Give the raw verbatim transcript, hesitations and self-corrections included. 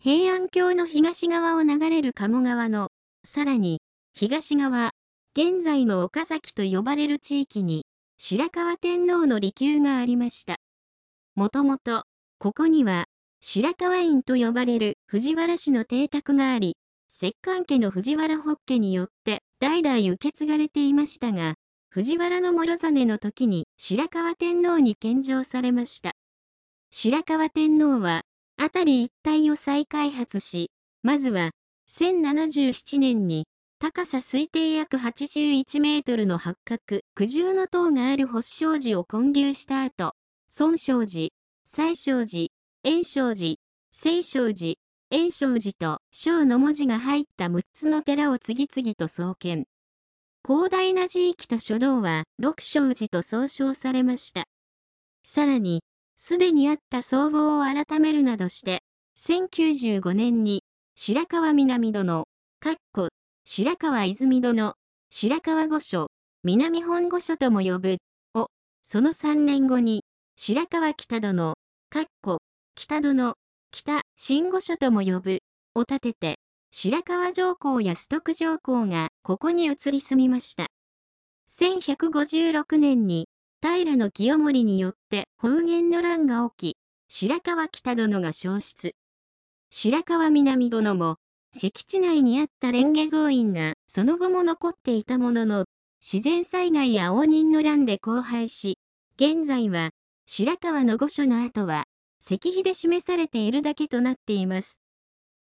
平安京の東側を流れる鴨川の、さらに、東側、現在の岡崎と呼ばれる地域に、白河天皇の離宮がありました。もともと、ここには、白河院と呼ばれる藤原氏の邸宅があり、摂関家の藤原北家によって代々受け継がれていましたが、藤原の諸実の時に白河天皇に献上されました。白河天皇は、辺り一帯を再開発し、まずは、せんななじゅうななねんに、高さ推定約はちじゅういちメートルの八角、九重の塔がある星照寺を建立した後、孫照寺、西照寺、延照寺、清照寺、延照寺と小の文字が入ったむっつの寺を次々と創建。広大な寺域と書道は六照寺と総称されました。さらに、すでにあった総合を改めるなどして、せんきゅうじゅうごねんに白河南殿、かっこ白河泉殿、白河御所、南本御所とも呼ぶ、を、そのさんねんごに白河北殿、かっこ北殿、北新御所とも呼ぶ、を建てて、白河上皇や崇徳上皇がここに移り住みました。せんひゃくごじゅうろくねんに平清盛によって保元の乱が起き、白河北殿が消失。白河南殿も、敷地内にあった蓮華蔵院がその後も残っていたものの、自然災害や応仁の乱で荒廃し、現在は白河の御所の跡は石碑で示されているだけとなっています。